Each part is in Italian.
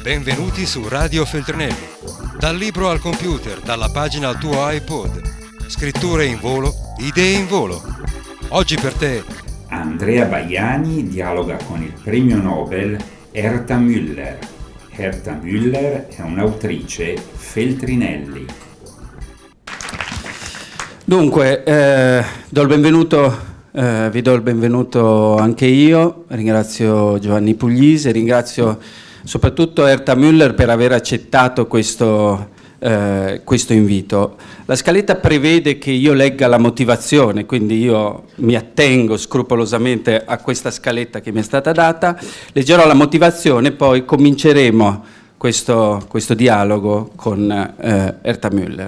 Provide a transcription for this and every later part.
Benvenuti su Radio Feltrinelli. Dal libro al computer, dalla pagina al tuo iPod. Scritture in volo, idee in volo. Oggi per te Andrea Baiani dialoga con il premio Nobel Herta Müller. Herta Müller è un'autrice Feltrinelli. Dunque, do il benvenuto. Vi do il benvenuto anche io, ringrazio Giovanni Puglisi e ringrazio soprattutto Herta Müller per aver accettato questo invito. La scaletta prevede che io legga la motivazione, quindi io mi attengo scrupolosamente a questa scaletta che mi è stata data, leggerò la motivazione e poi cominceremo questo dialogo con Herta Müller.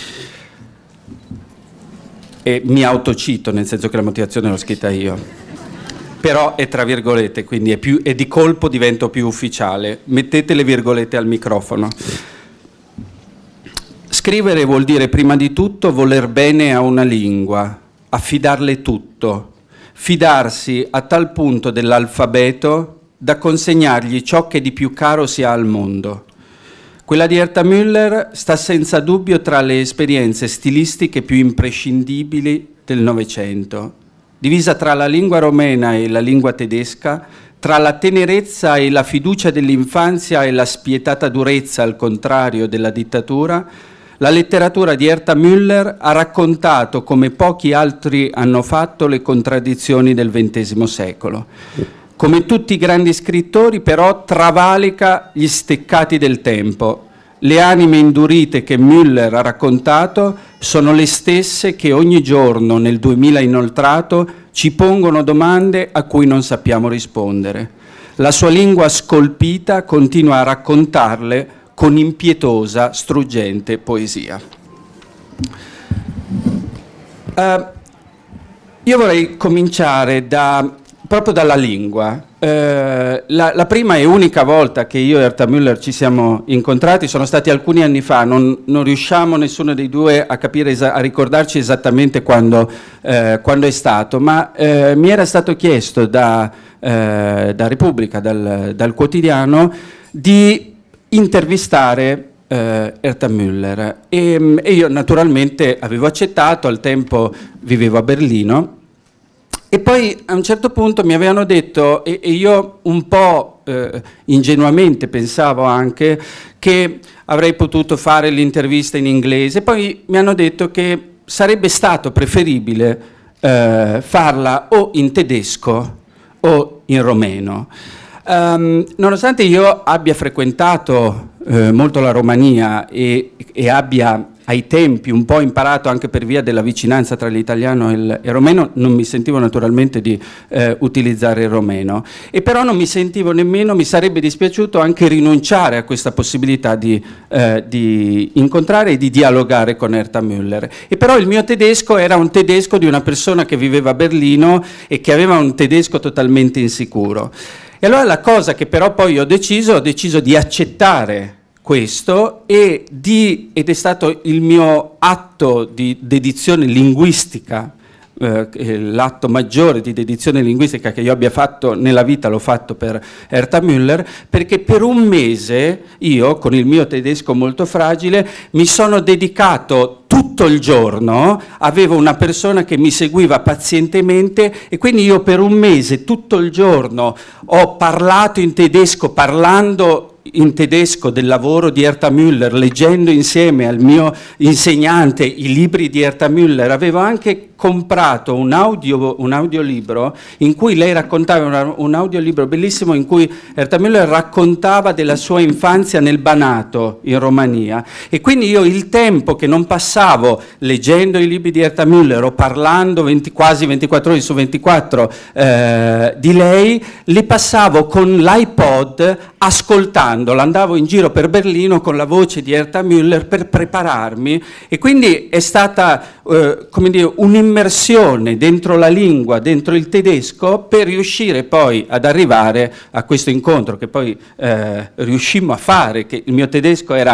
E mi autocito, nel senso che la motivazione l'ho scritta io, però è tra virgolette, quindi è di colpo divento più ufficiale. Mettete le virgolette al microfono. Scrivere vuol dire prima di tutto voler bene a una lingua, affidarle tutto, fidarsi a tal punto dell'alfabeto da consegnargli ciò che di più caro si ha al mondo. Quella di Herta Müller sta senza dubbio tra le esperienze stilistiche più imprescindibili del Novecento, divisa tra la lingua romena e la lingua tedesca, tra la tenerezza e la fiducia dell'infanzia e la spietata durezza al contrario della dittatura. La letteratura di Herta Müller ha raccontato, come pochi altri hanno fatto, le contraddizioni del XX secolo. Come tutti i grandi scrittori, però, travalica gli steccati del tempo. Le anime indurite che Müller ha raccontato sono le stesse che ogni giorno nel 2000 inoltrato ci pongono domande a cui non sappiamo rispondere. La sua lingua scolpita continua a raccontarle con impietosa, struggente poesia. Io vorrei cominciare proprio dalla lingua. La prima e unica volta che io e Herta Müller ci siamo incontrati sono stati alcuni anni fa, non riusciamo nessuno dei due a capire, a ricordarci esattamente quando è stato, ma mi era stato chiesto da Repubblica, dal quotidiano, di intervistare Herta Müller e io naturalmente avevo accettato, al tempo vivevo a Berlino. E poi a un certo punto mi avevano detto, e io un po' ingenuamente pensavo anche che avrei potuto fare l'intervista in inglese, poi mi hanno detto che sarebbe stato preferibile farla o in tedesco o in romeno. Nonostante io abbia frequentato molto la Romania e abbia ai tempi un po' imparato anche per via della vicinanza tra l'italiano e il romeno, non mi sentivo naturalmente di utilizzare il romeno, e però non mi sentivo nemmeno, mi sarebbe dispiaciuto anche rinunciare a questa possibilità di incontrare e di dialogare con Herta Müller. E però il mio tedesco era un tedesco di una persona che viveva a Berlino e che aveva un tedesco totalmente insicuro. E allora la cosa che però poi ho deciso di accettare questo ed è stato il mio atto di dedizione linguistica, l'atto maggiore di dedizione linguistica che io abbia fatto nella vita, l'ho fatto per Herta Müller, perché per un mese io, con il mio tedesco molto fragile, mi sono dedicato tutto il giorno, avevo una persona che mi seguiva pazientemente e quindi io per un mese tutto il giorno ho parlato in tedesco, parlando in tedesco del lavoro di Herta Müller, leggendo insieme al mio insegnante i libri di Herta Müller. Avevo anche comprato un audiolibro in cui lei raccontava, un audiolibro bellissimo in cui Herta Müller raccontava della sua infanzia nel Banato in Romania, e quindi io il tempo che non passavo leggendo i libri di Herta Müller o parlando quasi 24 ore su 24 di lei, li passavo con l'iPod ascoltandola, andavo in giro per Berlino con la voce di Herta Müller per prepararmi, e quindi è stata come dire, un'immersione dentro la lingua, dentro il tedesco, per riuscire poi ad arrivare a questo incontro che poi riuscimmo a fare, che il mio tedesco era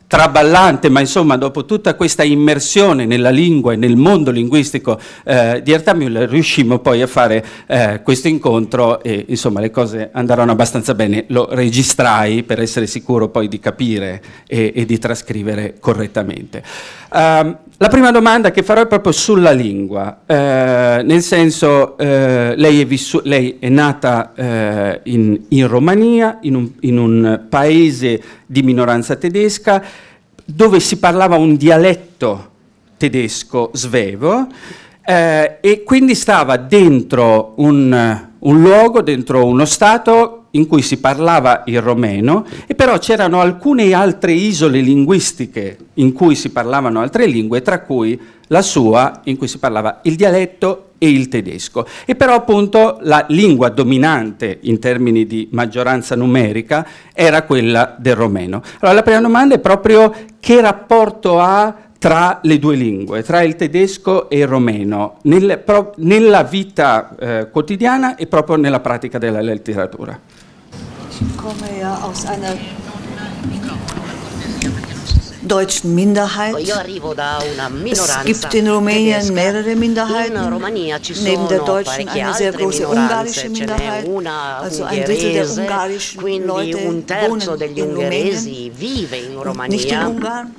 traballante, ma insomma dopo tutta questa immersione nella lingua e nel mondo linguistico di Herta Müller riuscimmo poi a fare questo incontro e insomma le cose andarono abbastanza bene. Lo registrai per essere sicuro poi di capire e di trascrivere correttamente. La prima domanda che farò è proprio sulla lingua, nel senso lei è nata in Romania, in un paese di minoranza tedesca, dove si parlava un dialetto tedesco svevo, e quindi stava dentro un luogo, dentro uno stato in cui si parlava il romeno, e però c'erano alcune altre isole linguistiche in cui si parlavano altre lingue, tra cui la sua, in cui si parlava il dialetto e il tedesco. E però appunto la lingua dominante in termini di maggioranza numerica era quella del romeno. Allora la prima domanda è proprio che rapporto ha tra le due lingue, tra il tedesco e il romeno, nella vita quotidiana e proprio nella pratica della letteratura. Ich komme ja aus einer deutschen Minderheit. Io arrivo da una minoranza. Es gibt in Rumänien mehrere Minderheiten. In Romania ci sono neben der deutschen parecchie eine sehr altre große ungarische minoranze, ce n'è Minderheit. una Also ein Drittel der ungherese, ungarischen quindi Leute un terzo wohnen degli in ungheresi Rumänien, vive in nicht in Romania. Ungarn.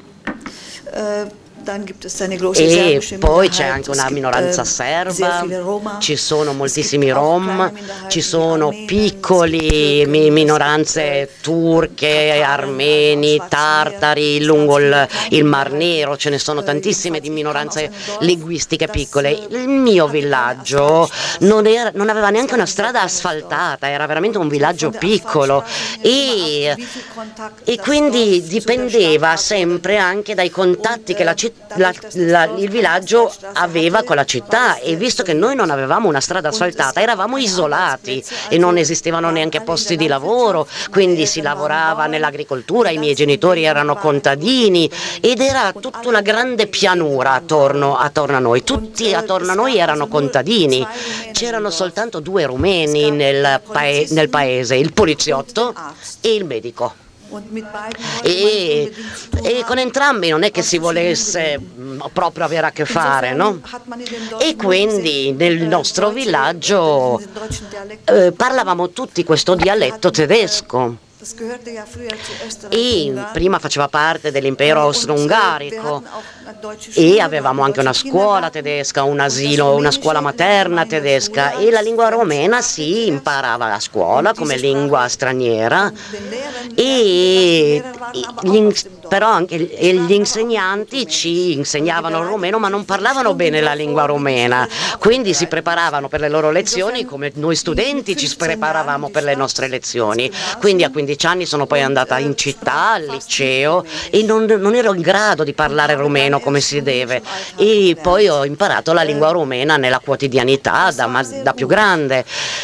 Dann gibt es eine große E serbische poi c'è Minderheit. anche Es una gibt, minoranza sehr serba, viele Roma. ci sono Es moltissimi gibt auch rom, kleine Minderheiten ci wie sono Armenen, piccoli es gibt Türken, minoranze es gibt, turche, Tataren, armeni, also Schwarze tartari Meer, lungo ganz viele il kleine Mar Minderheiten. Nero, ce ne sono tantissime di Jedenfalls, ich minoranze komme aus einem Dorf, linguistiche das, piccole. Il mio hatte keine villaggio Asfaltstraße. non aveva neanche una Es war ein strada sehr kleines asfaltata, Dorf. era veramente un Und villaggio von der piccolo Asfaltstraße hing immer ab, e, wie viel Kontakt e das quindi Dorf zu der dipendeva Stadt hatte. sempre anche dai contatti che dadurch, dass das Dorf il keine villaggio Asfaltstraße aveva hatte, con la war città, es e sehr visto che noi non avevamo una strada Und es asfaltata gab eravamo keine isolati Arbeitsplätze, e non also esistevano waren neanche alle in posti der di lavoro, Landwirtschaft. quindi Meine si Eltern waren lavorava Bauern. nell'agricoltura, Die i miei ganze genitori Umgebung erano war contadini ed era Und tutta alle una grande Leute, die pianura attorno a noi, tutti Und, attorno a es noi gab erano also nur contadini, zwei Rumänen c'erano im Dorf. soltanto due Es rumeni gab nel den Polizisten nel paese, il und poliziotto den Arzt. e il medico. Und mit beiden wollte man E, unbedingt zu tun e haben, con entrambi non è che was si zu tun volesse proprio avere a che fare, no? Insofern hat man in dem Dorf E nur quindi diese, nel nostro deutsche, villaggio diesen deutschen Dialekt parlavamo tutti questo dialetto tedesco. Das gehörte ja früher zu Österreich, E Ungarn. prima faceva parte dell'impero Wir austro-ungarico hatten auch eine deutsche Schule, e avevamo anche una deutschen scuola Kindergarten. tedesca, un Und das asilo, una Rumänische scuola lernte materna man in der tedesca Schule e la als lingua romena Fremdsprache si zuerst. imparava a scuola Und come diese lingua Sprache straniera von den Lehrern e die Lehrer waren aber auch aus dem Dorf. però anche Die gli sprachen aber insegnanti auch gut ci Rumänisch. insegnavano il Und die romeno ma non bereiteten parlavano sich bene la Stunden lingua davor, romena, wie die Schüler quindi si aufbereiten. preparavano per le loro lezioni come noi studenti ci preparavamo per le nostre lezioni. Quindi a 15 anni sono poi andata in città, al liceo, e non ero in grado di parlare rumeno come si deve, e poi ho imparato la lingua rumena nella quotidianità da più grande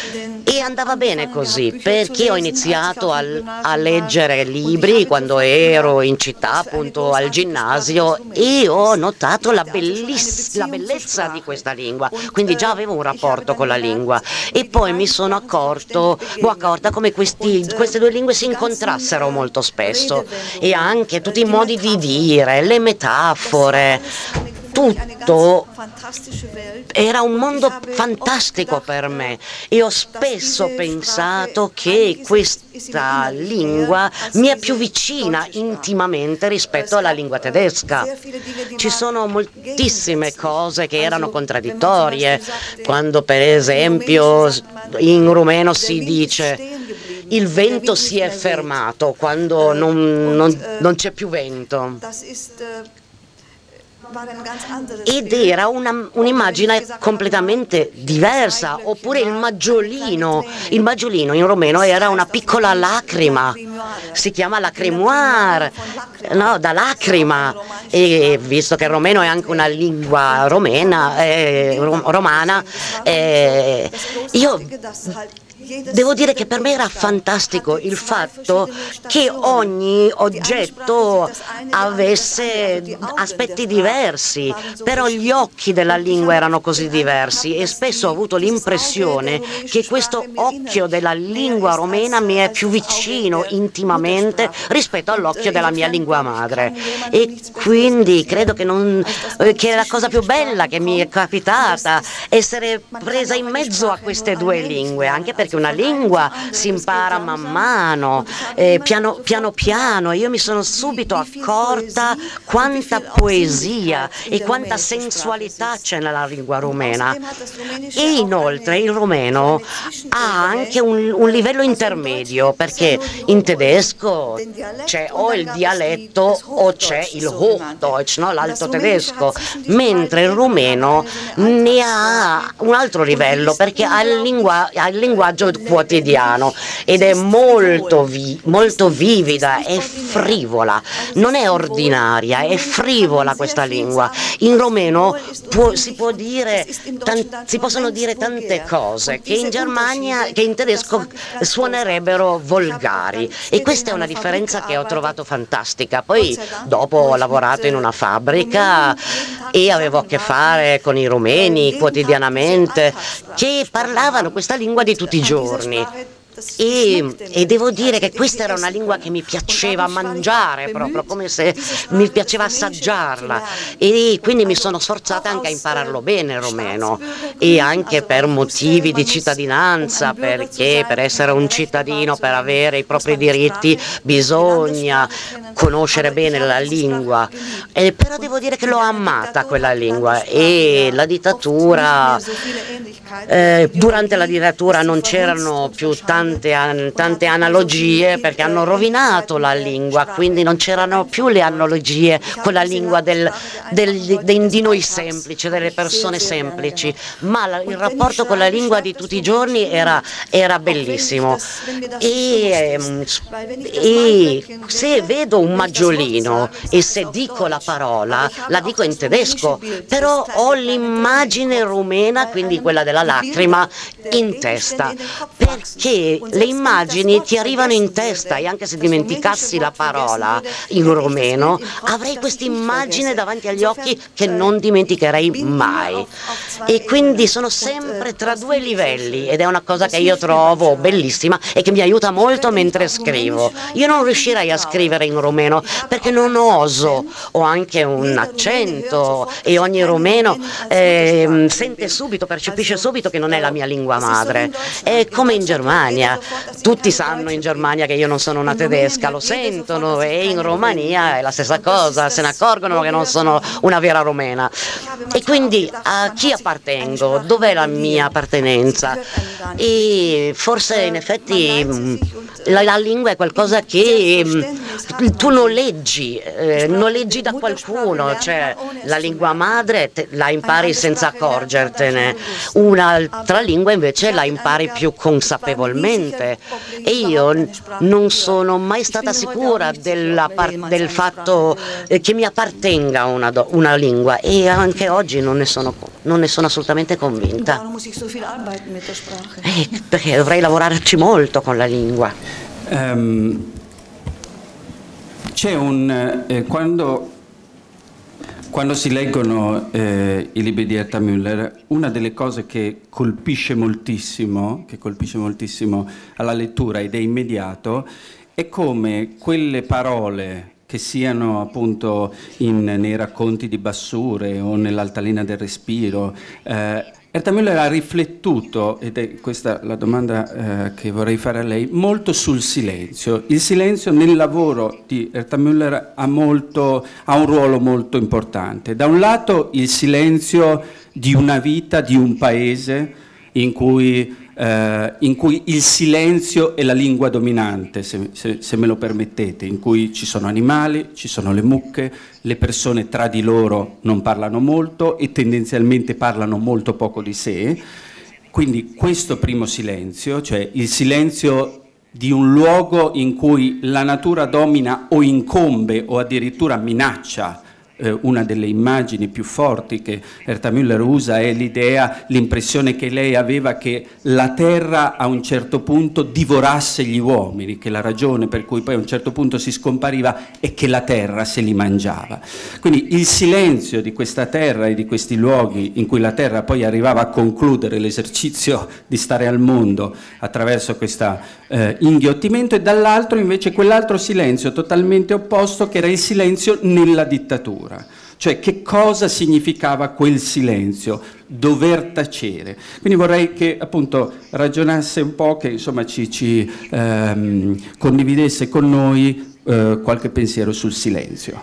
e andava bene così, perché ho iniziato a leggere libri quando ero in città, appunto al ginnasio, e ho notato la bellezza di questa lingua, quindi già avevo un rapporto con la lingua e poi mi sono accorta come queste due lingue si incontrassero molto spesso, e anche tutti i modi di dire, le metafore, tutto era un mondo fantastico per me, e ho spesso pensato che questa lingua mi è più vicina intimamente rispetto alla lingua tedesca. Ci sono moltissime cose che erano contraddittorie, quando per esempio in rumeno si dice il vento si è fermato quando non c'è più vento. Ed era un'immagine completamente diversa. Oppure il maggiolino in romeno era una piccola lacrima, si chiama lacrimoire, no, da lacrima, e visto che il romeno è anche una lingua romana, io devo dire che per me era fantastico il fatto che ogni oggetto avesse aspetti diversi, però gli occhi della lingua erano così diversi e spesso ho avuto l'impressione che questo occhio della lingua romena mi è più vicino intimamente rispetto all'occhio della mia lingua madre, e quindi credo che la cosa più bella che mi è capitata essere presa in mezzo a queste due lingue, anche perché una lingua si impara man mano, piano piano. Io mi sono subito accorta quanta poesia e quanta sensualità c'è nella lingua rumena, e inoltre il rumeno ha anche un livello intermedio, perché in tedesco c'è o il dialetto o c'è il Hochdeutsch, no? L'alto tedesco, mentre il rumeno ne ha un altro livello perché ha il linguaggio quotidiano ed è molto vivida, è frivola, non è ordinaria, è frivola questa lingua. In romeno si possono dire tante cose che in Germania, che in tedesco suonerebbero volgari, e questa è una differenza che ho trovato fantastica. Poi dopo ho lavorato in una fabbrica e avevo a che fare con i rumeni quotidianamente che parlavano questa lingua di tutti i giorni. E devo dire che questa era una lingua che mi piaceva mangiare, proprio come se mi piaceva assaggiarla, e quindi mi sono sforzata anche a impararlo bene il romeno, e anche per motivi di cittadinanza, perché per essere un cittadino, per avere i propri diritti, bisogna conoscere bene la lingua, però devo dire che l'ho amata quella lingua. E la dittatura, durante la dittatura non c'erano più tante analogie, perché hanno rovinato la lingua, quindi non c'erano più le analogie con la lingua di noi semplici, delle persone semplici, ma il rapporto con la lingua di tutti i giorni era bellissimo. E se vedo un maggiolino e se dico la parola, la dico in tedesco, però ho l'immagine rumena, quindi quella della lacrima, in testa, perché le immagini ti arrivano in testa, e anche se dimenticassi la parola in rumeno avrei questa immagine davanti agli occhi che non dimenticherei mai, e quindi sono sempre tra due livelli, ed è una cosa che io trovo bellissima e che mi aiuta molto mentre scrivo. Io non riuscirei a scrivere in rumeno perché non oso, ho anche un accento e ogni rumeno sente subito, percepisce subito che non è la mia lingua madre. È come in Germania, tutti sanno in Germania che io non sono una tedesca, lo sentono, e in Romania è la stessa cosa, se ne accorgono che non sono una vera romena. E quindi a chi appartengo? Dov'è la mia appartenenza? E forse in effetti la lingua è qualcosa che tu noleggi da qualcuno, cioè la lingua madre la impari senza accorgertene, un'altra lingua invece la impari più consapevolmente, e io non sono mai stata sicura del fatto che mi appartenga una lingua, e anche oggi non ne sono assolutamente convinta, perché dovrei lavorarci molto con la lingua. C'è quando si leggono i libri di Herta Müller, una delle cose che colpisce moltissimo alla lettura, ed è immediato, è come quelle parole, che siano appunto nei racconti di Bassure o nell'Altalena del respiro, Herta Müller ha riflettuto, ed è questa la domanda che vorrei fare a lei, molto sul silenzio. Il silenzio nel lavoro di Herta Müller ha un ruolo molto importante. Da un lato il silenzio di una vita, di un paese in cui il silenzio è la lingua dominante, se me lo permettete, in cui ci sono animali, ci sono le mucche, le persone tra di loro non parlano molto e tendenzialmente parlano molto poco di sé. Quindi questo primo silenzio, cioè il silenzio di un luogo in cui la natura domina o incombe o addirittura minaccia una delle immagini più forti che Herta Müller usa è l'impressione che lei aveva che la terra a un certo punto divorasse gli uomini, che la ragione per cui poi a un certo punto si scompariva è che la terra se li mangiava. Quindi il silenzio di questa terra e di questi luoghi in cui la terra poi arrivava a concludere l'esercizio di stare al mondo attraverso questo inghiottimento, e dall'altro invece quell'altro silenzio totalmente opposto, che era il silenzio nella dittatura. Cioè, che cosa significava quel silenzio? Dover tacere. Quindi vorrei che appunto ragionasse un po', che insomma ci condividesse con noi qualche pensiero sul silenzio.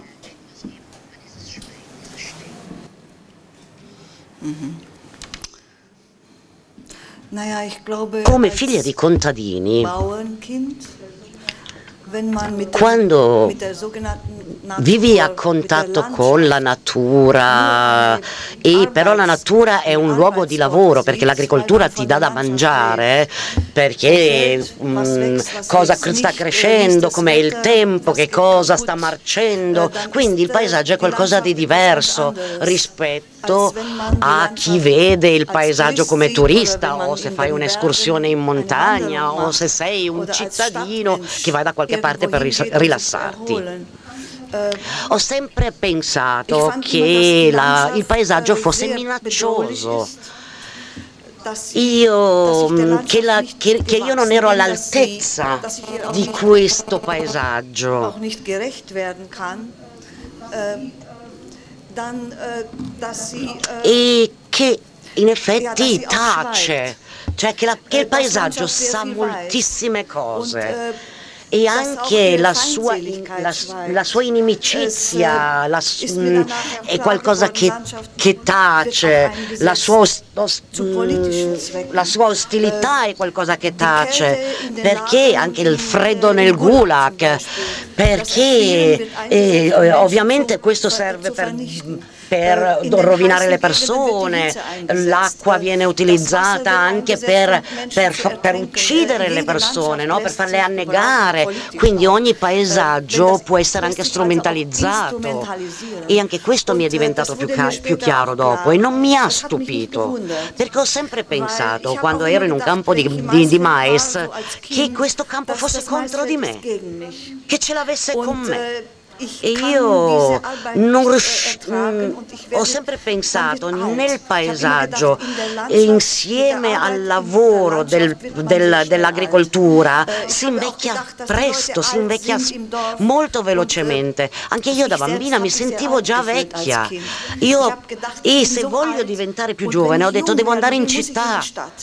Come figlia di contadini, quando vivi a contatto con la natura, e però la natura è un luogo di lavoro, perché l'agricoltura ti dà da mangiare, perché cosa sta crescendo, com'è il tempo, che cosa sta marcendo, quindi il paesaggio è qualcosa di diverso rispetto a chi vede il paesaggio come turista, o se fai un'escursione in montagna, o se sei un cittadino che vai da qualche parte per rilassarti. Ho sempre pensato che il paesaggio fosse minaccioso, che io non ero all'altezza di questo paesaggio. E che in effetti tace, cioè che il paesaggio sa moltissime cose. E anche la sua inimicizia è qualcosa che tace, la sua ostilità è qualcosa che tace, perché anche il freddo nel gulag, perché ovviamente questo serve per rovinare le persone, l'acqua viene utilizzata anche per uccidere le persone, no? Per farle annegare, quindi ogni paesaggio può essere anche strumentalizzato, e anche questo mi è diventato più chiaro dopo, e non mi ha stupito, perché ho sempre pensato, quando ero in un campo di mais, che questo campo fosse contro di me, che ce l'avesse con me. E io ho sempre pensato nel paesaggio, insieme al lavoro dell'agricoltura, si invecchia presto, si invecchia molto velocemente. Anche io da bambina mi sentivo già vecchia. E se voglio diventare più giovane, ho detto devo andare in città.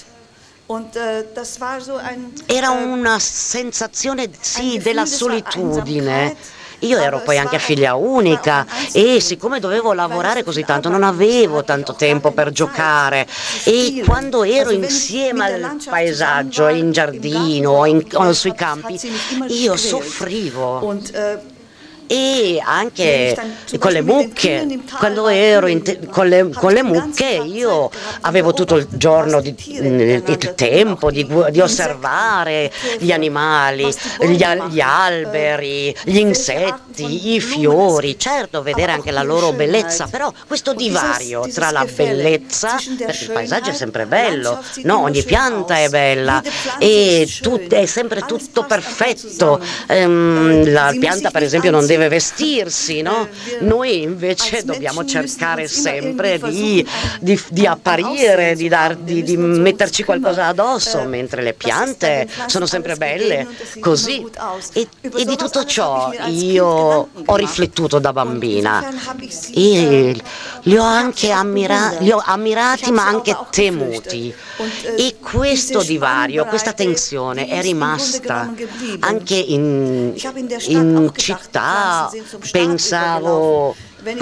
Era una sensazione, sì, della solitudine. Io ero poi anche figlia unica, e siccome dovevo lavorare così tanto non avevo tanto tempo per giocare, e quando ero insieme al paesaggio, in giardino o sui campi, io soffrivo. E anche con le mucche, quando ero con le mucche, io avevo tutto il giorno il tempo di osservare gli animali, gli alberi, gli insetti, i fiori, certo vedere anche la loro bellezza, però questo divario tra la bellezza, perché il paesaggio è sempre bello, no? Ogni pianta è bella e è sempre tutto perfetto, la pianta per esempio non deve vestirsi, no? Noi invece dobbiamo cercare sempre di apparire, di metterci qualcosa addosso, mentre le piante sono sempre belle così. E di tutto ciò io ho riflettuto da bambina, e li ho anche ammirati ma anche temuti, e questo divario, questa tensione è rimasta anche in città. Pensavo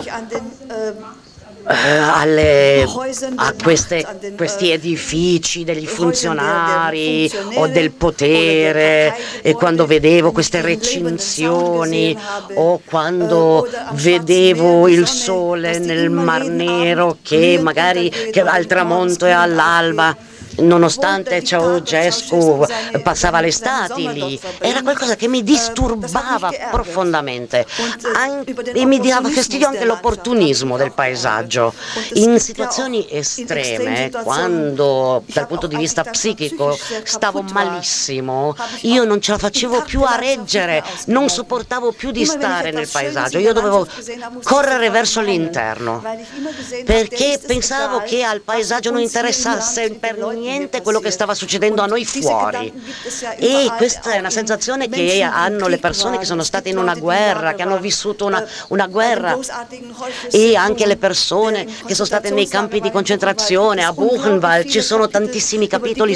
a questi edifici degli funzionari o del potere, e quando vedevo queste recinzioni, o quando vedevo il sole nel Mar Nero che magari al tramonto e all'alba nonostante Ceausescu passava le estati lì, era qualcosa che mi disturbava profondamente e mi dava fastidio anche l'opportunismo del paesaggio. In situazioni estreme, quando dal punto di vista psichico stavo malissimo, io non ce la facevo più a reggere, non sopportavo più di stare nel paesaggio, io dovevo correre verso l'interno, perché pensavo che al paesaggio non interessasse per niente quello che stava succedendo a noi fuori. E questa è una sensazione che hanno le persone che sono state in una guerra, che hanno vissuto una guerra, e anche le persone che sono state nei campi di concentrazione, a Buchenwald. Ci sono tantissimi capitoli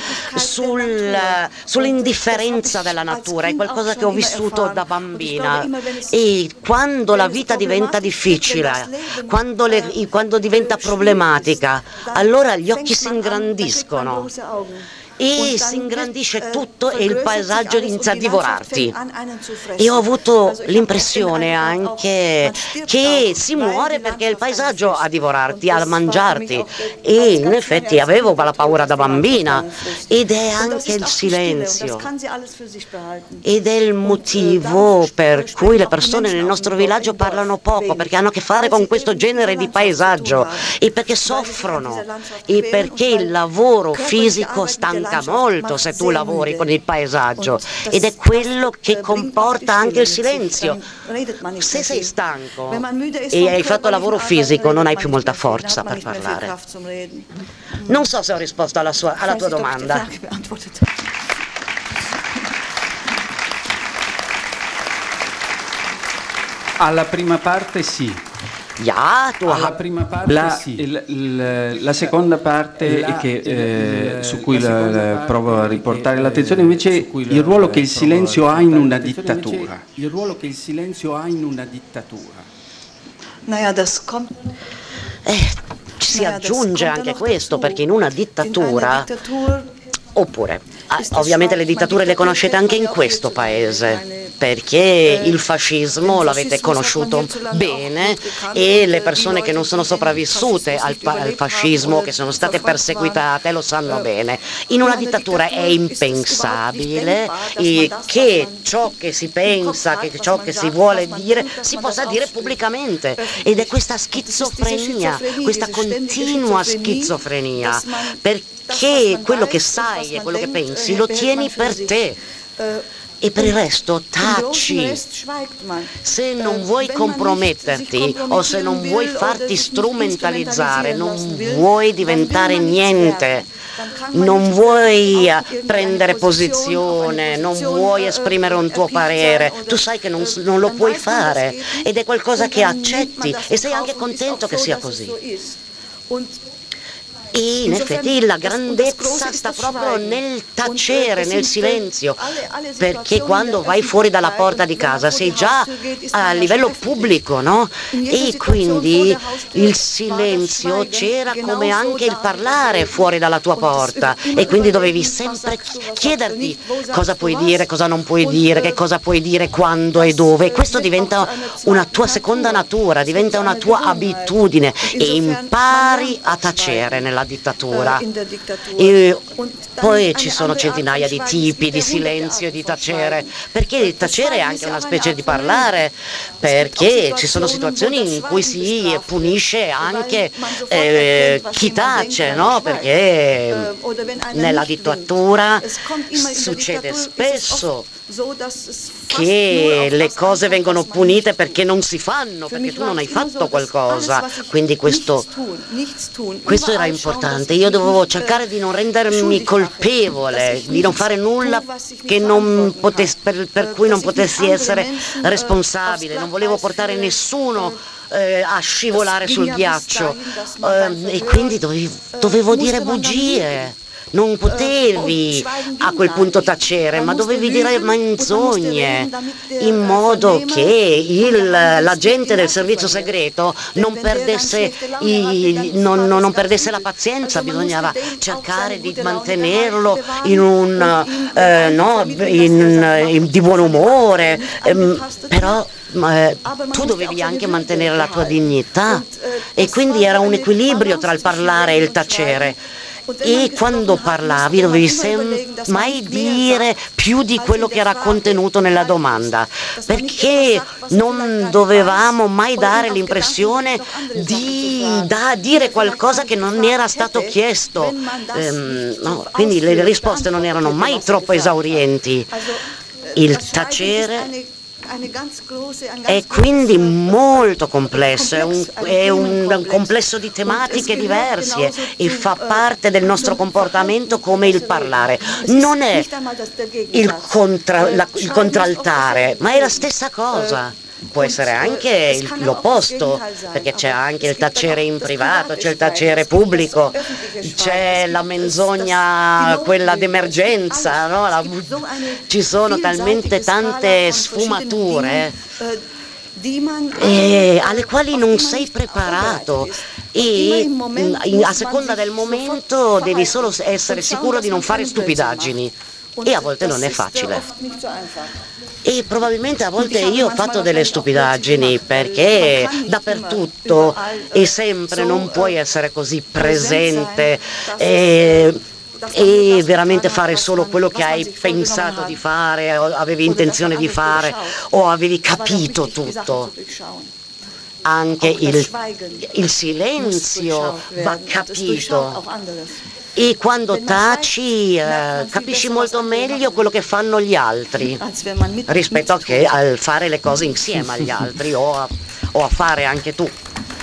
sull'indifferenza della natura, è qualcosa che ho vissuto da bambina. E quando la vita diventa difficile, quando diventa problematica, allora gli occhi si ingrandiscono e si ingrandisce tutto e il paesaggio inizia a divorarti. E ho avuto l'impressione anche che si muore perché il paesaggio a divorarti, a mangiarti, e in effetti avevo la paura da bambina, ed è anche il silenzio, ed è il motivo per cui le persone nel nostro villaggio parlano poco, perché hanno a che fare con questo genere di paesaggio, e perché soffrono, e perché il lavoro fisico stanca molto se tu lavori con il paesaggio, ed è quello che comporta anche il silenzio. Se sei stanco e hai fatto lavoro fisico, non hai più molta forza per parlare. Non so se ho risposto alla tua domanda. Alla prima parte sì. Alla prima parte sì. La seconda parte su cui provo a riportare l'attenzione invece il ruolo che il silenzio ha in una dittatura. Il ruolo che il silenzio ha in una dittatura. Ci si aggiunge anche questo, perché in una dittatura, oppure ovviamente le dittature le conoscete anche in questo paese, perché il fascismo l'avete conosciuto bene, e le persone che non sono sopravvissute al fascismo, che sono state perseguitate, lo sanno bene. In una dittatura è impensabile che ciò che si pensa, che ciò che si vuole dire, si possa dire pubblicamente, ed è questa schizofrenia, questa continua schizofrenia, perché quello che sai e quello che pensi lo tieni per te, e per il resto taci. Se non vuoi comprometterti, o se non vuoi farti strumentalizzare, non vuoi diventare niente, non vuoi prendere posizione, non vuoi esprimere un tuo parere, tu sai che non lo puoi fare, ed è qualcosa che accetti, e sei anche contento che sia così. E in effetti la grandezza sta proprio nel tacere, nel silenzio, perché quando vai fuori dalla porta di casa sei già a livello pubblico, no? E quindi il silenzio c'era come anche il parlare fuori dalla tua porta, e quindi dovevi sempre chiederti cosa puoi dire, cosa non puoi dire, che cosa puoi dire, quando e dove. E questo diventa una tua seconda natura, diventa una tua abitudine, e impari a tacere nella dittatura. E poi ci sono centinaia di tipi di silenzio e di tacere, perché il tacere è anche una specie di parlare, perché ci sono situazioni in cui si punisce anche chi tace, no? Perché nella dittatura succede spesso che le cose vengono punite perché non si fanno, perché tu non hai fatto qualcosa, quindi questo era importante. Io dovevo cercare di non rendermi colpevole, di non fare nulla che per cui non potessi essere responsabile, non volevo portare nessuno a scivolare sul ghiaccio, e quindi dovevo dire bugie. Non potevi a quel punto tacere, ma dovevi dire menzogne, in modo che l'agente del servizio segreto non perdesse la pazienza. Bisognava cercare di mantenerlo di buon umore, però tu dovevi anche mantenere la tua dignità, e quindi era un equilibrio tra il parlare e il tacere. e quando parlavi dovevi mai dire più di quello che era contenuto nella domanda, perché non dovevamo mai dare l'impressione di dire qualcosa che non era stato chiesto, no, quindi le risposte non erano mai troppo esaurienti. Il tacere è quindi molto complesso, è un complesso di tematiche diverse e fa parte del nostro comportamento come il parlare. Non è il contraltare, ma è la stessa cosa. Può essere anche l'opposto, perché c'è anche il tacere in privato, c'è il tacere pubblico, c'è la menzogna, quella d'emergenza, no? Ci sono talmente tante sfumature alle quali non sei preparato e a seconda del momento devi solo essere sicuro di non fare stupidaggini e a volte non è facile. E probabilmente a volte io ho fatto delle stupidaggini perché dappertutto e sempre non puoi essere così presente e veramente fare solo quello che hai pensato di fare, o avevi intenzione di fare o avevi capito tutto. Anche il silenzio va capito. E quando taci capisci molto meglio quello che fanno gli altri rispetto al fare le cose insieme agli altri o a fare anche tu.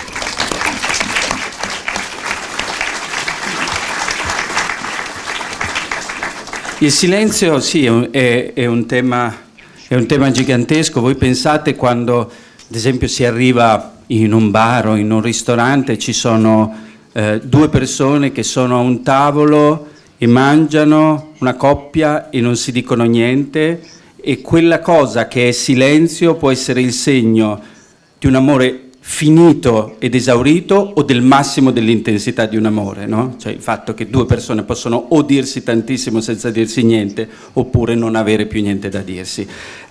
Il silenzio sì, è un tema gigantesco. Voi pensate quando ad esempio si arriva in un bar o in un ristorante, ci sono due persone che sono a un tavolo e mangiano, una coppia, e non si dicono niente, e quella cosa che è silenzio può essere il segno di un amore finito ed esaurito o del massimo dell'intensità di un amore, no? Cioè il fatto che due persone possono o dirsi tantissimo senza dirsi niente oppure non avere più niente da dirsi.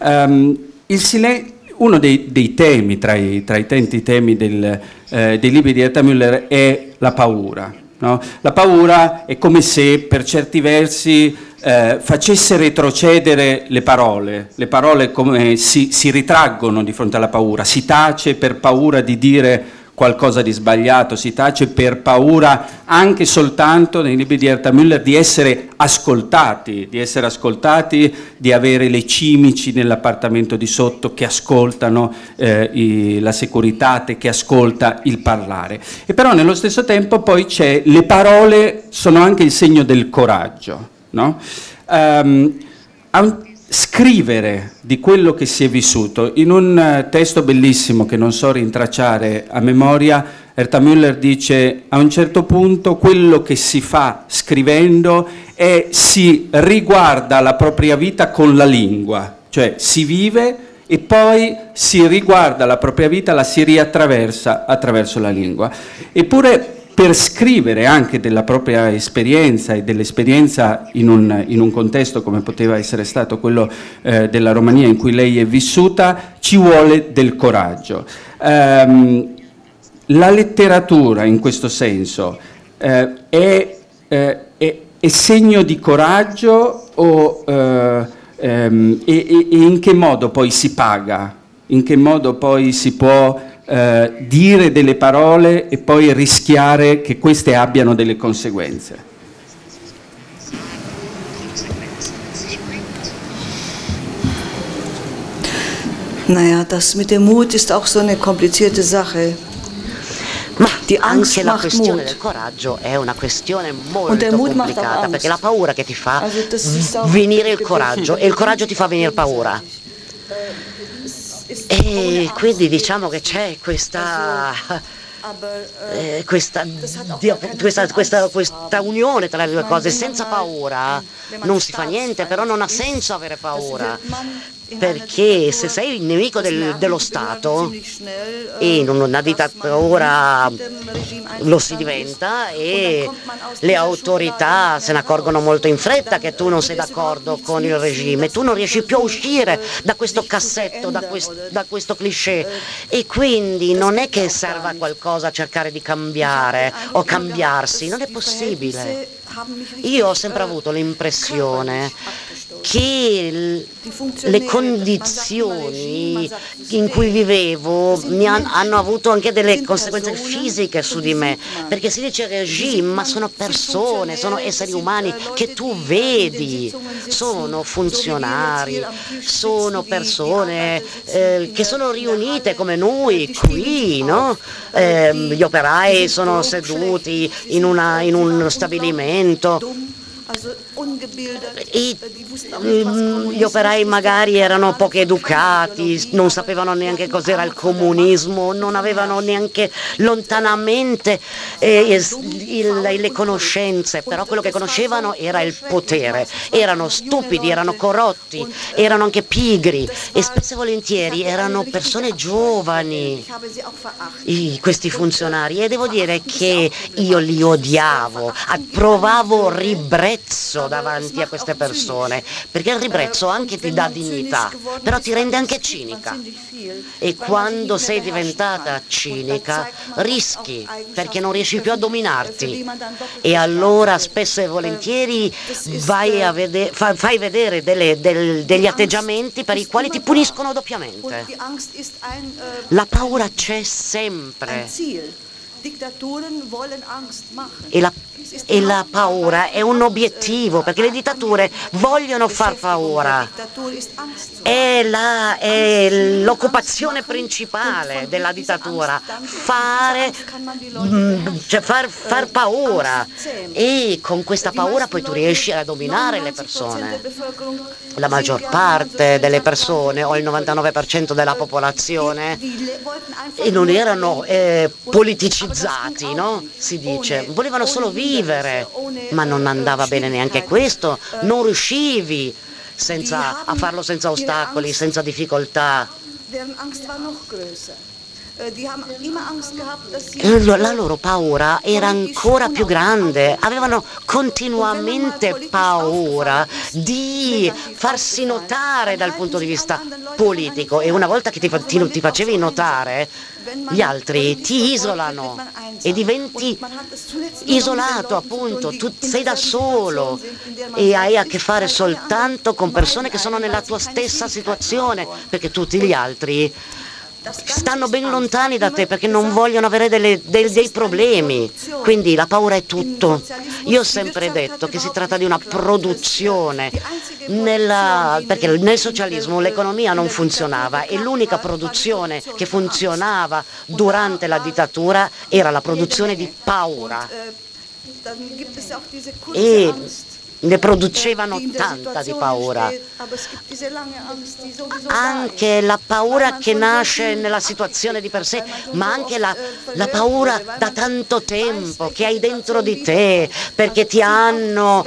Uno dei temi, tra i tanti temi dei libri di Herta Müller è la paura. No? La paura è come se per certi versi facesse retrocedere le parole come si ritraggono di fronte alla paura, si tace per paura di dire qualcosa di sbagliato, si tace per paura anche soltanto nei libri di Herta Müller di essere ascoltati, di avere le cimici nell'appartamento di sotto che ascoltano la Securitate, che ascolta il parlare. E però nello stesso tempo poi le parole sono anche il segno del coraggio, no? Scrivere di quello che si è vissuto. In un testo bellissimo che non so rintracciare a memoria, Herta Müller dice: a un certo punto quello che si fa scrivendo si riguarda la propria vita con la lingua, cioè si vive e poi si riguarda la propria vita, la si riattraversa attraverso la lingua. Eppure per scrivere anche della propria esperienza e dell'esperienza in un contesto come poteva essere stato quello della Romania in cui lei è vissuta, ci vuole del coraggio. La letteratura in questo senso è segno di coraggio e in che modo poi si paga? In che modo poi si può dire delle parole e poi rischiare che queste abbiano delle conseguenze? Naja, das mit dem Mut ist auch so eine komplizierte Sache. Ma anche la questione del coraggio è una questione molto complicata, perché la paura che ti fa venire il coraggio e il coraggio ti fa venire paura. E quindi diciamo che c'è questa unione tra le due cose. Senza paura non si fa niente, però non ha senso avere paura. perché se sei il nemico dello Stato, e in una dittatura lo si diventa, e le autorità se ne accorgono molto in fretta che tu non sei d'accordo con il regime, tu non riesci più a uscire da questo cassetto, da questo cliché, e quindi non è che serva a qualcosa cercare di cambiare o cambiarsi, non è possibile. Io ho sempre avuto l'impressione che le condizioni in cui vivevo hanno avuto anche delle conseguenze fisiche su di me, perché si dice regime, ma sono persone, sono esseri umani che tu vedi, sono funzionari, sono persone che sono riunite come noi qui, no? Gli operai sono seduti in uno stabilimento. Gli operai magari erano poco educati, non sapevano neanche cos'era il comunismo, non avevano neanche lontanamente le conoscenze, però quello che conoscevano era il potere, erano stupidi, erano corrotti, erano anche pigri, e spesso e volentieri erano persone giovani, questi funzionari, e devo dire che io li odiavo, provavo ribrezzo davanti a queste persone, perché il ribrezzo anche ti dà dignità, però ti rende anche cinica, e quando sei diventata cinica rischi, perché non riesci più a dominarti, e allora spesso e volentieri fai vedere degli atteggiamenti per i quali ti puniscono doppiamente. La paura c'è sempre. E la paura è un obiettivo, perché le dittature vogliono far paura. È l'occupazione principale della dittatura, far paura, e con questa paura poi tu riesci a dominare le persone. La maggior parte delle persone, o il 99% della popolazione, e non erano politicizzati, no? Si dice, volevano solo vivere, ma non andava bene neanche questo, non riuscivi a farlo senza ostacoli, senza difficoltà. La loro paura era ancora più grande, avevano continuamente paura di farsi notare dal punto di vista politico, e una volta che ti facevi notare, gli altri ti isolano e diventi isolato, appunto, tu sei da solo e hai a che fare soltanto con persone che sono nella tua stessa situazione, perché tutti gli altri stanno ben lontani da te perché non vogliono avere dei problemi, quindi la paura è tutto. Io ho sempre detto che si tratta di una produzione, perché nel socialismo l'economia non funzionava e l'unica produzione che funzionava durante la dittatura era la produzione di paura, e ne producevano tanta di paura. Anche la paura che nasce nella situazione di per sé, ma anche la paura da tanto tempo che hai dentro di te, perché ti hanno,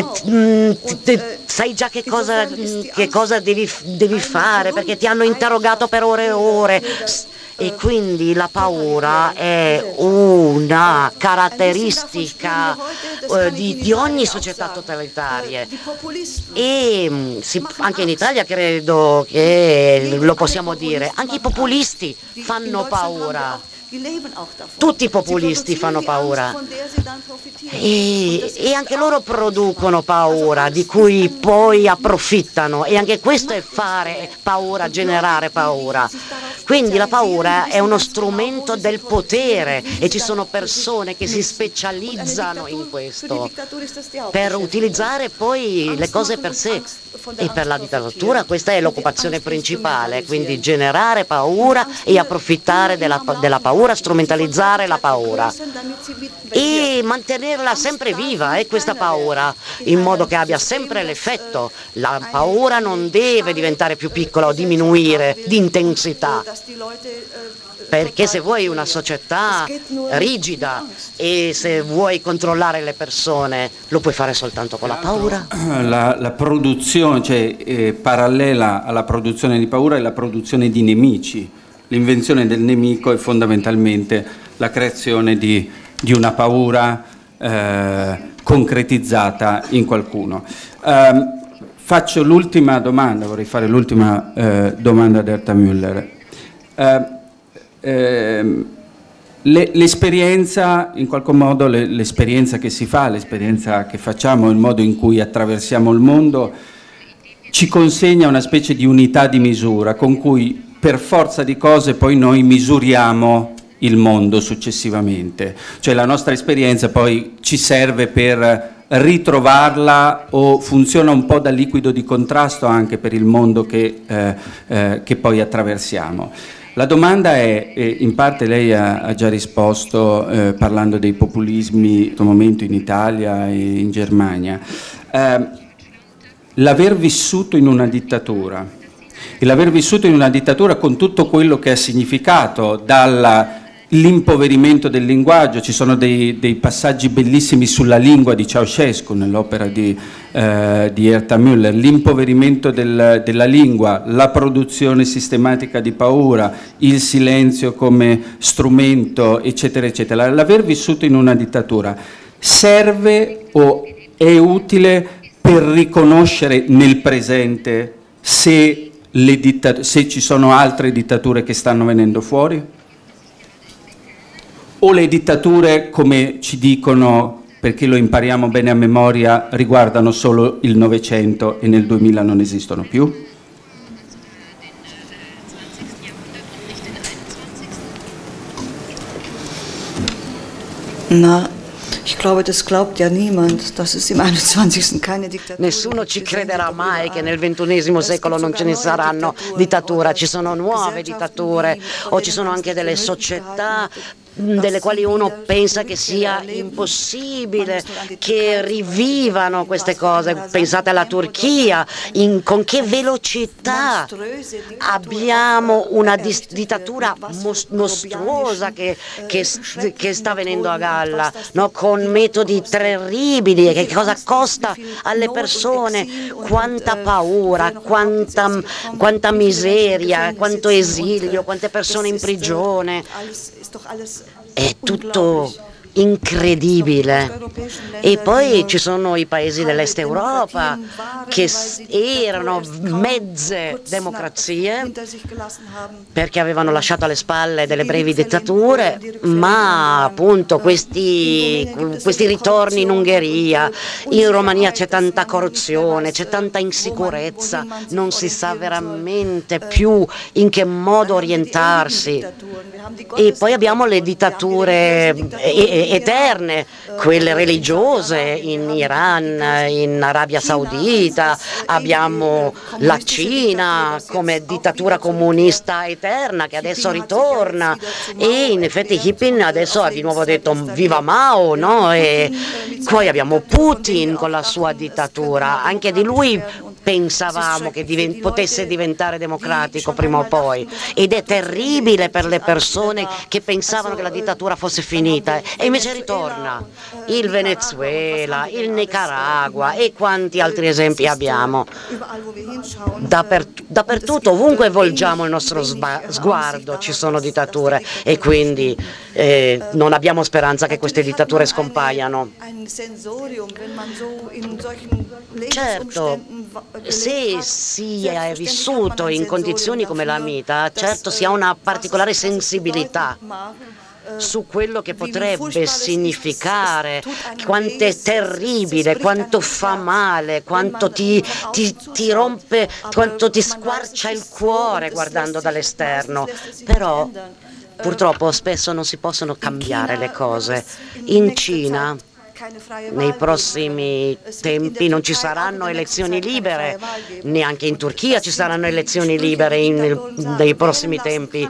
sai già che cosa devi fare, perché ti hanno interrogato per ore e ore. E quindi la paura è una caratteristica di ogni società totalitaria, e anche in Italia credo che lo possiamo dire, anche i populisti fanno paura. Tutti i populisti fanno paura, e anche loro producono paura di cui poi approfittano, e anche questo è fare paura, generare paura. Quindi la paura è uno strumento del potere, e ci sono persone che si specializzano in questo per utilizzare poi le cose per sé, e per la dittatura questa è l'occupazione principale, quindi generare paura e approfittare della paura, strumentalizzare la paura e mantenerla sempre viva, questa paura, in modo che abbia sempre l'effetto. La paura non deve diventare più piccola o diminuire di intensità, perché se vuoi una società rigida e se vuoi controllare le persone lo puoi fare soltanto con la paura. La produzione produzione, cioè parallela alla produzione di paura, è la produzione di nemici. L'invenzione del nemico è fondamentalmente la creazione di una paura concretizzata in qualcuno. Faccio l'ultima domanda, vorrei fare l'ultima domanda ad Herta Müller. L'esperienza, in qualche modo l'esperienza che si fa, l'esperienza che facciamo, il modo in cui attraversiamo il mondo, ci consegna una specie di unità di misura con cui per forza di cose poi noi misuriamo il mondo successivamente. Cioè la nostra esperienza poi ci serve per ritrovarla o funziona un po' da liquido di contrasto anche per il mondo che poi attraversiamo. La domanda è, in parte lei ha già risposto parlando dei populismi in questo momento in Italia e in Germania, l'aver vissuto in una dittatura e l'aver vissuto in una dittatura con tutto quello che ha significato dall'impoverimento del linguaggio. Ci sono dei passaggi bellissimi sulla lingua di Ceausescu nell'opera di Herta Müller, l'impoverimento della lingua, la produzione sistematica di paura, il silenzio come strumento, eccetera, eccetera. L'aver vissuto in una dittatura serve o è utile per riconoscere nel presente se ci sono altre dittature che stanno venendo fuori? O le dittature, come ci dicono, perché lo impariamo bene a memoria, riguardano solo il Novecento e nel 2000 non esistono più? Na, ich glaube, das glaubt ja niemand, dass es im 21. keine Diktatur. Nessuno ci crederà mai che nel XXI secolo non ce ne saranno dittature, ci sono nuove dittature o ci sono anche delle società delle quali uno pensa che sia impossibile che rivivano queste cose. Pensate alla Turchia, con che velocità abbiamo una dittatura mostruosa che sta venendo a galla, no? Con metodi terribili, che cosa costa alle persone, quanta paura, quanta miseria, quanto esilio, quante persone in prigione. È tutto incredibile. E poi ci sono i paesi dell'est Europa che erano mezze democrazie perché avevano lasciato alle spalle delle brevi dittature, ma appunto questi ritorni in Ungheria, in Romania c'è tanta corruzione, c'è tanta insicurezza, non si sa veramente più in che modo orientarsi. E poi abbiamo le dittature eterne, quelle religiose in Iran, in Arabia Saudita, abbiamo la Cina come dittatura comunista eterna che adesso ritorna, e in effetti Xi Jinping adesso ha di nuovo detto viva Mao, no? E poi abbiamo Putin con la sua dittatura, anche di lui pensavamo che potesse diventare democratico prima o poi, ed è terribile per le persone che pensavano che la dittatura fosse finita, e invece ritorna. Il Venezuela, il Nicaragua e quanti altri esempi abbiamo. Dappertutto, ovunque volgiamo il nostro sguardo ci sono dittature, e quindi non abbiamo speranza che queste dittature scompaiano. Certo, se si è vissuto in condizioni come la mia, certo si ha una particolare sensibilità su quello che potrebbe significare, quanto è terribile, quanto fa male, quanto ti rompe, quanto ti squarcia il cuore guardando dall'esterno. Però purtroppo spesso non si possono cambiare le cose. In Cina nei prossimi tempi non ci saranno elezioni libere, neanche in Turchia ci saranno elezioni libere nei prossimi tempi.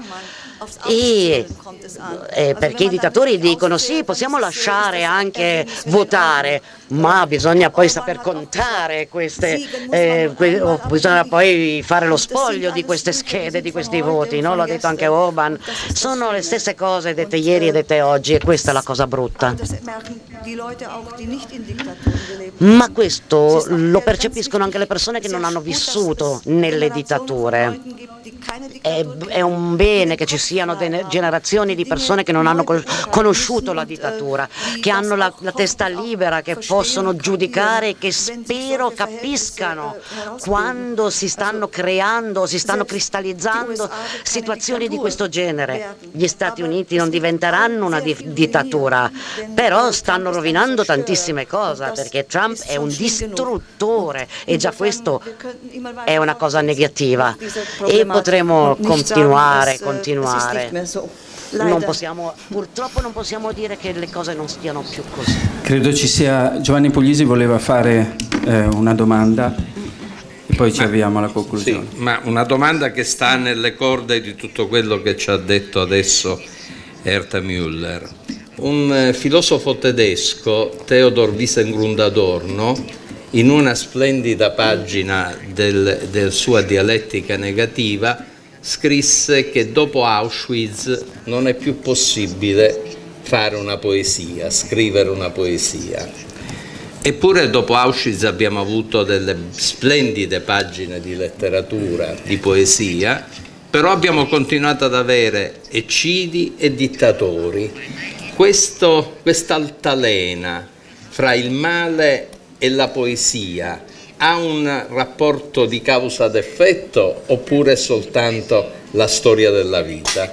Perché i dittatori dicono sì, possiamo lasciare anche votare, ma bisogna poi saper contare bisogna poi fare lo spoglio di queste schede, di questi voti, no? L'ha detto anche Orban. Sono le stesse cose dette ieri e dette oggi, e questa è la cosa brutta. Ma questo lo percepiscono anche le persone che non hanno vissuto nelle dittature. È un bene che ci siano generazioni di persone che non hanno conosciuto la dittatura, che hanno la testa libera, che possono giudicare e che spero capiscano quando si stanno creando, si stanno cristallizzando situazioni di questo genere. Gli Stati Uniti non diventeranno una dittatura, però stanno rovinando tantissime cose, perché Trump è un distruttore e già questo è una cosa negativa e potremo continuare. Purtroppo non possiamo dire che le cose non stiano più così. Credo ci sia, Giovanni Puglisi voleva fare una domanda e poi ci avviamo alla conclusione. Sì, ma una domanda che sta nelle corde di tutto quello che ci ha detto adesso Herta Müller. Un filosofo tedesco, Theodor Wiesengrund Adorno, in una splendida pagina del sua dialettica negativa, scrisse che dopo Auschwitz non è più possibile fare una poesia, scrivere una poesia. Eppure dopo Auschwitz abbiamo avuto delle splendide pagine di letteratura, di poesia, però abbiamo continuato ad avere eccidi e dittatori. Quest'altalena fra il male e la poesia ha un rapporto di causa ed effetto oppure è soltanto la storia della vita?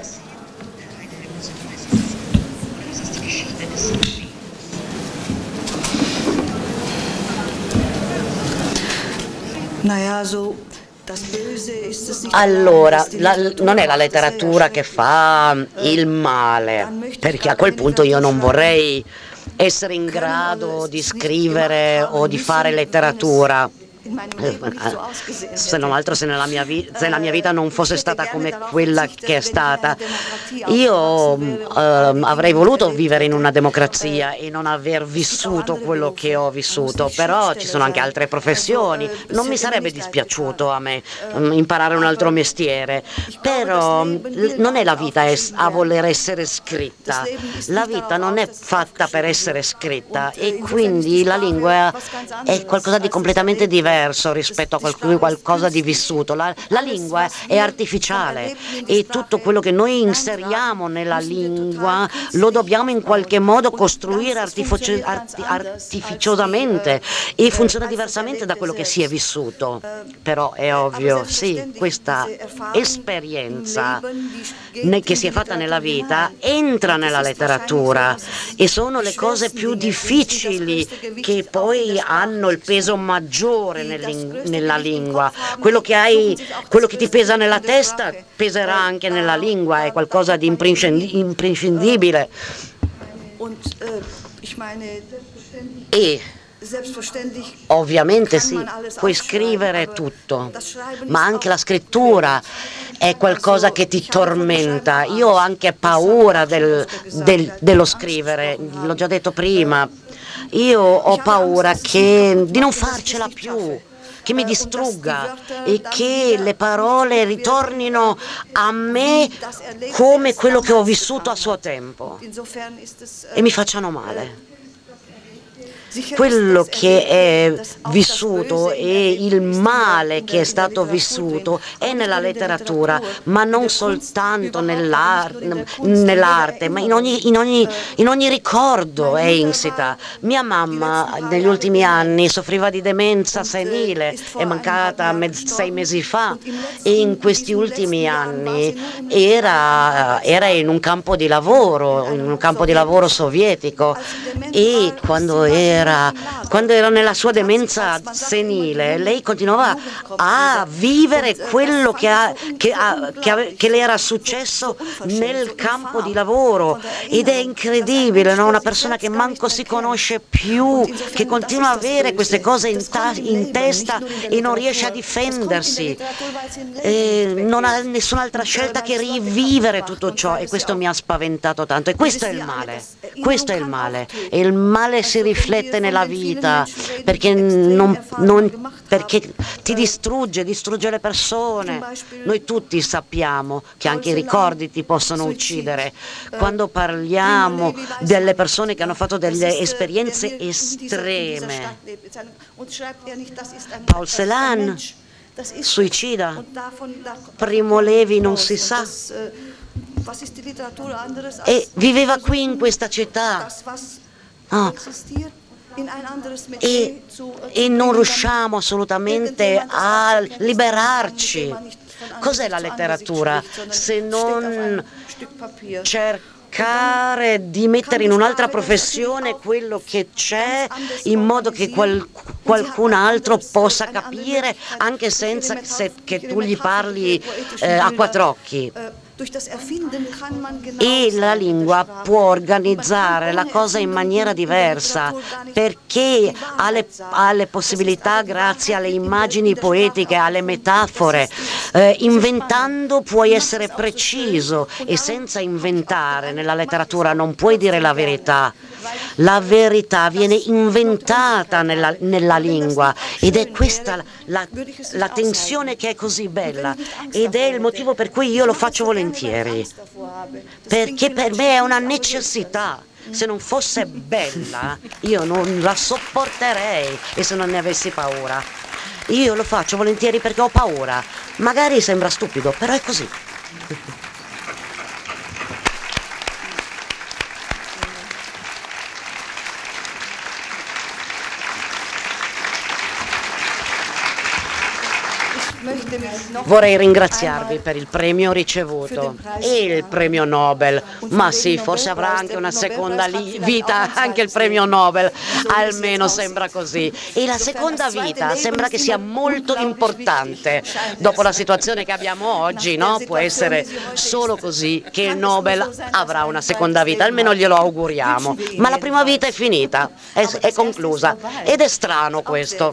Allora, non è la letteratura che fa il male, perché a quel punto io non vorrei essere in grado di scrivere o di fare letteratura. Se non altro, se la mia vita non fosse stata come quella che è stata, io avrei voluto vivere in una democrazia e non aver vissuto quello che ho vissuto, però ci sono anche altre professioni, non mi sarebbe dispiaciuto a me imparare un altro mestiere, però non è la vita a voler essere scritta, la vita non è fatta per essere scritta e quindi la lingua è qualcosa di completamente diverso rispetto a qualcosa di vissuto. La lingua è artificiale e tutto quello che noi inseriamo nella lingua lo dobbiamo in qualche modo costruire artificiosamente e funziona diversamente da quello che si è vissuto. Però è ovvio, sì, questa esperienza che si è fatta nella vita entra nella letteratura e sono le cose più difficili che poi hanno il peso maggiore nella lingua. Quello che ti pesa nella testa peserà anche nella lingua, è qualcosa di imprescindibile. E ovviamente sì, puoi scrivere tutto, ma anche la scrittura è qualcosa che ti tormenta. Io ho anche paura dello scrivere, l'ho già detto prima. Io ho paura di non farcela più, che mi distrugga e che le parole ritornino a me come quello che ho vissuto a suo tempo e mi facciano male. Quello che è vissuto e il male che è stato vissuto è nella letteratura, ma non soltanto nell'arte, ma in ogni ricordo è insita. Mia mamma negli ultimi anni soffriva di demenza senile, è mancata 6 mesi fa e in questi ultimi anni era in un campo di lavoro sovietico e quando era nella sua demenza senile, lei continuava a vivere quello che le era successo nel campo di lavoro ed è incredibile, no? Una persona che manco si conosce più, che continua a avere queste cose in testa e non riesce a difendersi, non ha nessun'altra scelta che rivivere tutto ciò e questo mi ha spaventato tanto e questo è il male, e il male si riflette importante nella vita, perché perché ti distrugge le persone. Noi tutti sappiamo che anche i ricordi ti possono uccidere. Quando parliamo delle persone che hanno fatto delle esperienze estreme, Paul Celan, suicida, Primo Levi non si sa, e viveva qui in questa città. E non riusciamo assolutamente a liberarci. Cos'è la letteratura se non cercare di mettere in un'altra professione quello che c'è, in modo che qualcun altro possa capire, anche senza che tu gli parli a quattro occhi? E la lingua può organizzare la cosa in maniera diversa, perché ha le possibilità, grazie alle immagini poetiche, alle metafore. Inventando puoi essere preciso, e senza inventare nella letteratura non puoi dire la verità. La verità viene inventata nella lingua, ed è questa la tensione che è così bella, ed è il motivo per cui io lo faccio volentieri, perché per me è una necessità. Se non fosse bella io non la sopporterei, e se non ne avessi paura. Io lo faccio volentieri perché ho paura. Magari sembra stupido, però è così. Vorrei ringraziarvi per il premio ricevuto e il premio Nobel, ma sì, forse avrà anche una seconda vita anche il premio Nobel, almeno sembra così. E la seconda vita sembra che sia molto importante. Dopo la situazione che abbiamo oggi, no? Può essere solo così che il Nobel avrà una seconda vita, almeno glielo auguriamo. Ma la prima vita è finita, è conclusa, ed è strano questo.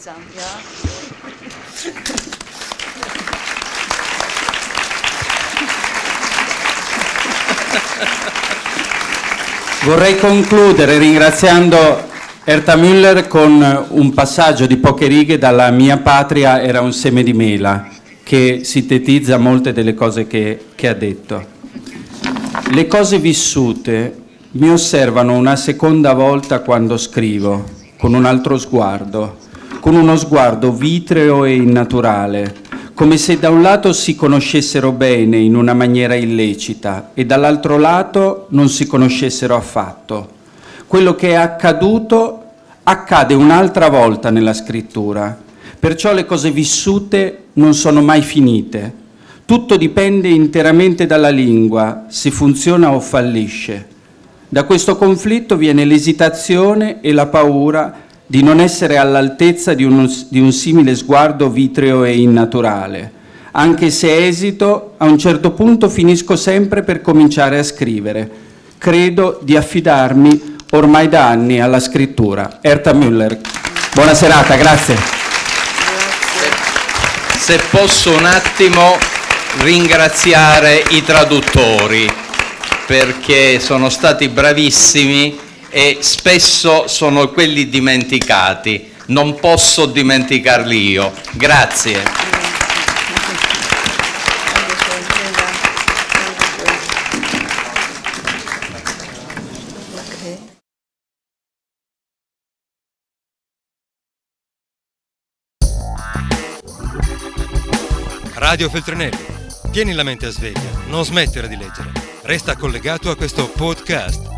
Vorrei concludere ringraziando Herta Müller con un passaggio di poche righe dalla Mia patria era un seme di mela, che sintetizza molte delle cose che ha detto. Le cose vissute mi osservano una seconda volta quando scrivo, con un altro sguardo, con uno sguardo vitreo e innaturale, come se da un lato si conoscessero bene in una maniera illecita e dall'altro lato non si conoscessero affatto. Quello che è accaduto accade un'altra volta nella scrittura, perciò le cose vissute non sono mai finite. Tutto dipende interamente dalla lingua, se funziona o fallisce. Da questo conflitto viene l'esitazione e la paura di non essere all'altezza di un simile sguardo vitreo e innaturale. Anche se esito, a un certo punto finisco sempre per cominciare a scrivere. Credo di affidarmi ormai da anni alla scrittura. Herta Müller. Buona serata, grazie. Se posso un attimo ringraziare i traduttori, perché sono stati bravissimi e spesso sono quelli dimenticati. Non posso dimenticarli io. Grazie. Radio Feltrinelli. Tieni la mente a sveglia, non smettere di leggere. Resta collegato a questo podcast.